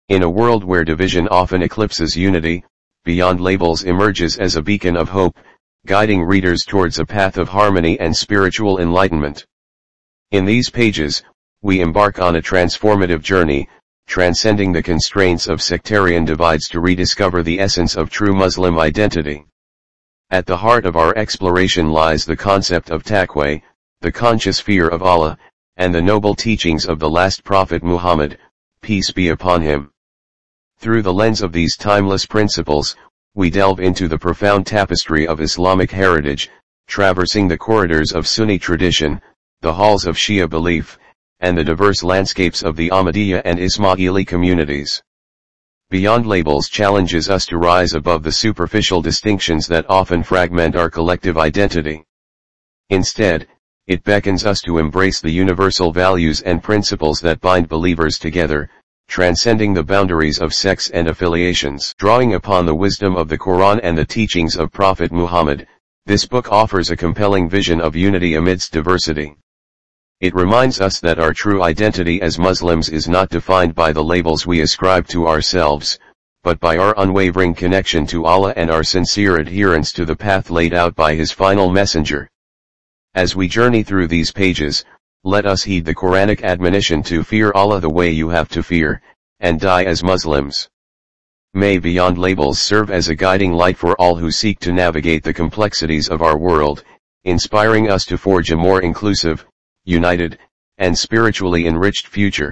In a world where division often eclipses unity, Beyond Labels emerges as a beacon of hope, guiding readers towards a path of harmony and spiritual enlightenment. In these pages, we embark on a transformative journey, transcending the constraints of sectarian divides to rediscover the essence of true Muslim identity. At the heart of our exploration lies the concept of taqwa, the conscious fear of Allah, and the noble teachings of the last prophet Muhammad, peace be upon him. Through the lens of these timeless principles, we delve into the profound tapestry of Islamic heritage, traversing the corridors of Sunni tradition, the halls of Shia belief, and the diverse landscapes of the Ahmadiyya and Ismaili communities. Beyond Labels challenges us to rise above the superficial distinctions that often fragment our collective identity. Instead, it beckons us to embrace the universal values and principles that bind believers together, transcending the boundaries of sects and affiliations. Drawing upon the wisdom of the Quran and the teachings of Prophet Muhammad, this book offers a compelling vision of unity amidst diversity. It reminds us that our true identity as Muslims is not defined by the labels we ascribe to ourselves, but by our unwavering connection to Allah and our sincere adherence to the path laid out by His final messenger. As we journey through these pages, let us heed the Quranic admonition to fear Allah the way you have to fear, and die as Muslims. May Beyond Labels serve as a guiding light for all who seek to navigate the complexities of our world, inspiring us to forge a more inclusive, united, and spiritually enriched future.